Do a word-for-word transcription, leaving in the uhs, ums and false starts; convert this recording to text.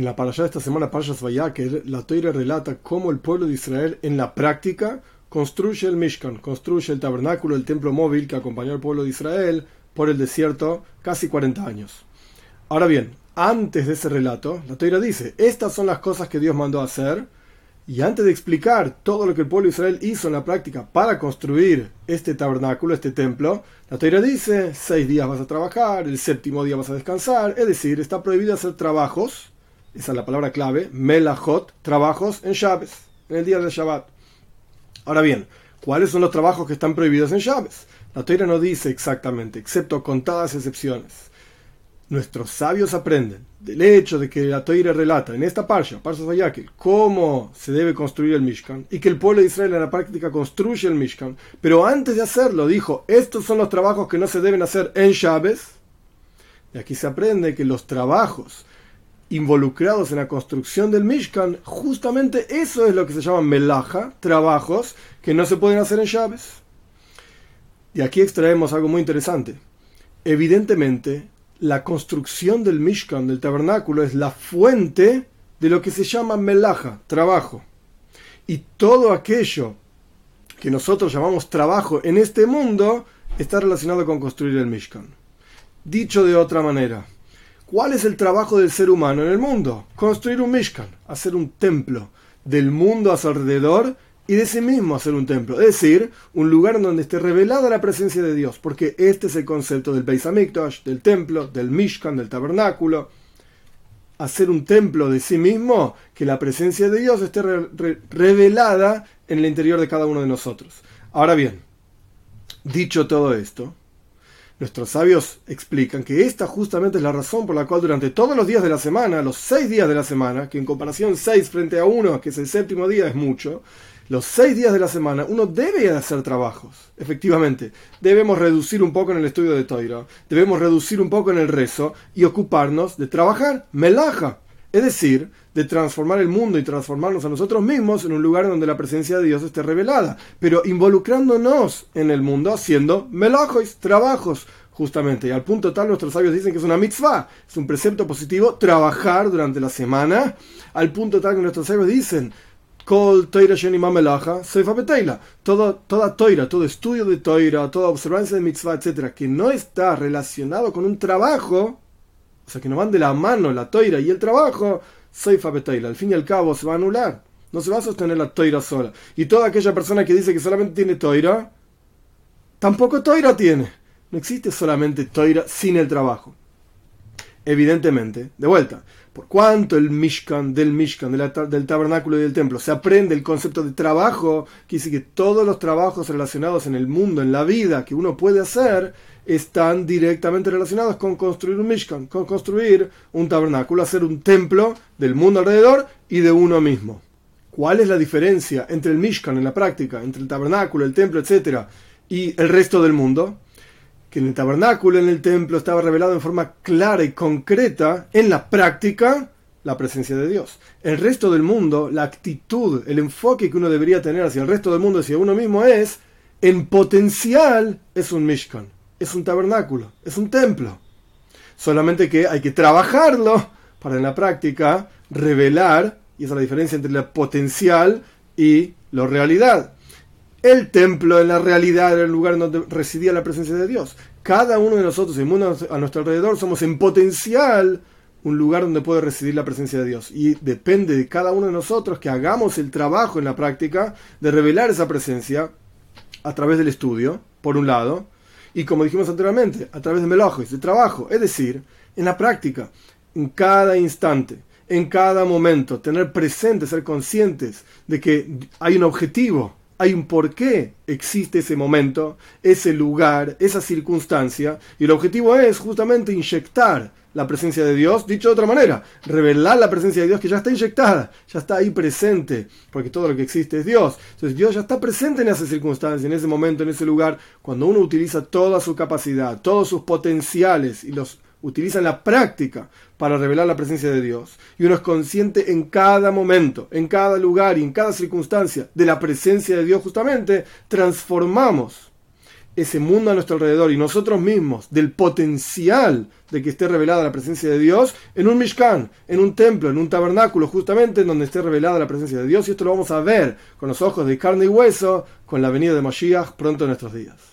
En la parashá de esta semana, Parshas Vayakhel, la Torá relata cómo el pueblo de Israel en la práctica construye el Mishkan, construye el tabernáculo, el templo móvil que acompañó al pueblo de Israel por el desierto casi cuarenta años. Ahora bien, antes de ese relato, la Torá dice, estas son las cosas que Dios mandó hacer, y antes de explicar todo lo que el pueblo de Israel hizo en la práctica para construir este tabernáculo, este templo, la Torá dice, seis días vas a trabajar, el séptimo día vas a descansar, es decir, está prohibido hacer trabajos, esa es la palabra clave, melajot, trabajos en Shabbat, en el día del Shabbat. Ahora bien, ¿cuáles son los trabajos que están prohibidos en Shabbat? La Torá no dice exactamente, excepto contadas excepciones. Nuestros sabios aprenden del hecho de que la Torá relata en esta parsha, Parshas Vayakhel, cómo se debe construir el Mishkan, y que el pueblo de Israel en la práctica construye el Mishkan, pero antes de hacerlo dijo, estos son los trabajos que no se deben hacer en Shabbat. Y aquí se aprende que los trabajos involucrados en la construcción del Mishkan, justamente eso es lo que se llama melaja, trabajos que no se pueden hacer en Shabbat. Y aquí extraemos algo muy interesante. Evidentemente, la construcción del Mishkan, del tabernáculo, es la fuente de lo que se llama melaja, trabajo. Y todo aquello que nosotros llamamos trabajo en este mundo está relacionado con construir el Mishkan. Dicho de otra manera, ¿cuál es el trabajo del ser humano en el mundo? Construir un Mishkan, hacer un templo del mundo a su alrededor y de sí mismo hacer un templo. Es decir, un lugar en donde esté revelada la presencia de Dios, porque este es el concepto del Beis Hamikdash, del templo, del Mishkan, del tabernáculo. Hacer un templo de sí mismo, que la presencia de Dios esté re- re- revelada en el interior de cada uno de nosotros. Ahora bien, dicho todo esto, nuestros sabios explican que esta justamente es la razón por la cual durante todos los días de la semana, los seis días de la semana, que en comparación seis frente a uno, que es el séptimo día, es mucho, los seis días de la semana uno debe hacer trabajos. Efectivamente, debemos reducir un poco en el estudio de Torah, debemos reducir un poco en el rezo y ocuparnos de trabajar, melaja, es decir, de transformar el mundo y transformarnos a nosotros mismos en un lugar donde la presencia de Dios esté revelada, pero involucrándonos en el mundo haciendo melajos, trabajos, justamente. Y al punto tal, nuestros sabios dicen que es una mitzvah, es un precepto positivo, trabajar durante la semana, al punto tal que nuestros sabios dicen, Kol Toira Shenima Melaja, Seifa Beteila. Toda, toda Toira, todo estudio de Toira, toda observancia de mitzvah, etcétera, que no está relacionado con un trabajo, o sea, que no van de la mano la Toira y el trabajo, Seifa Beteila. Al fin y al cabo se va a anular. No se va a sostener la Toira sola. Y toda aquella persona que dice que solamente tiene Toira, tampoco Toira tiene. No existe solamente Toira sin el trabajo. Evidentemente, de vuelta, por cuanto el Mishkan, del Mishkan, de la, del tabernáculo y del templo, se aprende el concepto de trabajo, que dice que todos los trabajos relacionados en el mundo, en la vida, que uno puede hacer, están directamente relacionados con construir un Mishkan, con construir un tabernáculo, hacer un templo del mundo alrededor y de uno mismo. ¿Cuál es la diferencia entre el Mishkan en la práctica, entre el tabernáculo, el templo, etcétera, y el resto del mundo? Que en el tabernáculo, en el templo, estaba revelado en forma clara y concreta, en la práctica, la presencia de Dios. El resto del mundo, la actitud, el enfoque que uno debería tener hacia el resto del mundo, hacia uno mismo, es, en potencial, es un Mishkan, es un tabernáculo, es un templo. Solamente que hay que trabajarlo para en la práctica revelar, y esa es la diferencia entre la potencial y la realidad. El templo en la realidad era el lugar donde residía la presencia de Dios. Cada uno de nosotros, el mundo a nuestro alrededor, somos en potencial un lugar donde puede residir la presencia de Dios. Y depende de cada uno de nosotros que hagamos el trabajo en la práctica de revelar esa presencia a través del estudio, por un lado, y como dijimos anteriormente, a través de melajos, de trabajo. Es decir, en la práctica, en cada instante, en cada momento, tener presente, ser conscientes de que hay un objetivo, hay un por qué existe ese momento, ese lugar, esa circunstancia, y el objetivo es justamente inyectar la presencia de Dios, dicho de otra manera, revelar la presencia de Dios que ya está inyectada, ya está ahí presente, porque todo lo que existe es Dios. Entonces Dios ya está presente en esa circunstancia, en ese momento, en ese lugar, cuando uno utiliza toda su capacidad, todos sus potenciales y los utiliza en la práctica para revelar la presencia de Dios, y uno es consciente en cada momento, en cada lugar y en cada circunstancia de la presencia de Dios, justamente transformamos ese mundo a nuestro alrededor y nosotros mismos del potencial de que esté revelada la presencia de Dios en un Mishkan, en un templo, en un tabernáculo, justamente en donde esté revelada la presencia de Dios. Y esto lo vamos a ver con los ojos de carne y hueso con la venida de Mashiach pronto en nuestros días.